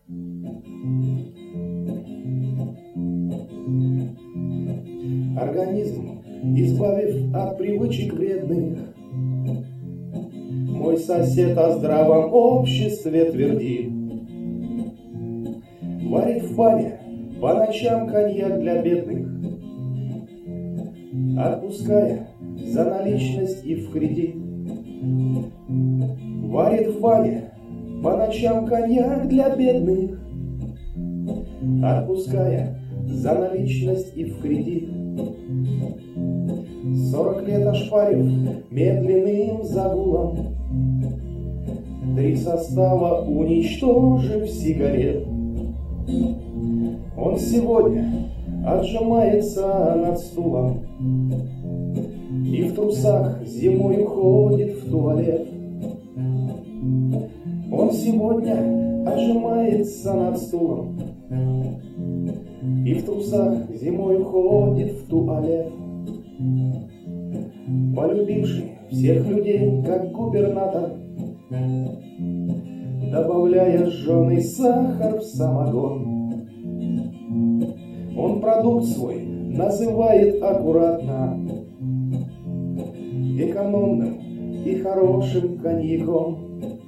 Организм, избавив от привычек вредных, мой сосед о здравом обществе твердит. Варит в бане по ночам коньяк для бедных, отпуская за наличность и в кредит. Варит в бане по ночам коньяк для бедных, отпуская за наличность и в кредит. 40 лет ошпарив медленным загулом, 3 состава уничтожив сигарет, он сегодня отжимается над стулом и в трусах зимой уходит в туалет. Он сегодня отжимается над стулом и в трусах зимой уходит в туалет. Полюбивший всех людей, как губернатор, добавляя жженый сахар в самогон, он продукт свой называет аккуратно экономным и хорошим коньяком.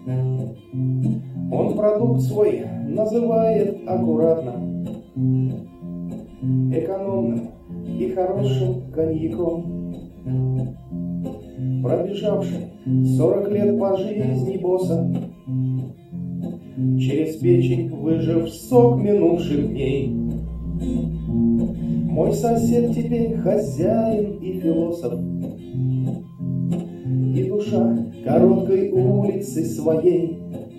Он продукт свой называет аккуратно экономным и хорошим коньяком. Пробежавший 40 лет по жизни босса, через печень выжив сок минувших дней, мой сосед теперь хозяин и философ, и душа короткой улицы своей.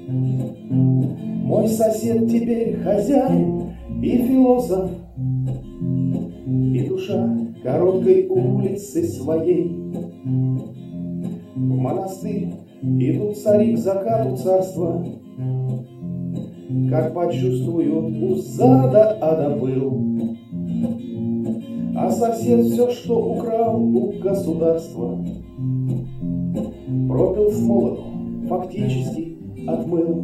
Мой сосед теперь хозяин и философ, и душа короткой улицы своей. В монастырь идут цари к закату царства, как почувствуют у зада ада пыл. А сосед все, что украл у государства, пропил с молоду, фактически отмыл.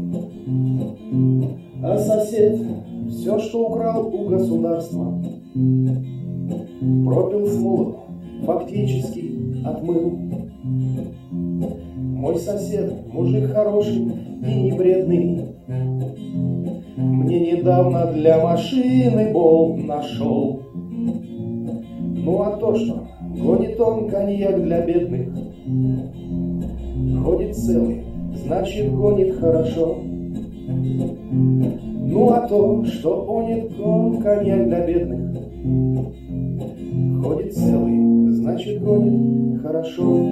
А сосед все, что украл у государства, пропил с молоду, фактически отмыл. Мой сосед, мужик хороший и не вредный, мне недавно для машины болт нашел. Ну а то, что гонит он коньяк для бедных, ходит целый, значит гонит хорошо. Ну а то, что гонит он коньяк для бедных, ходит целый, значит гонит хорошо.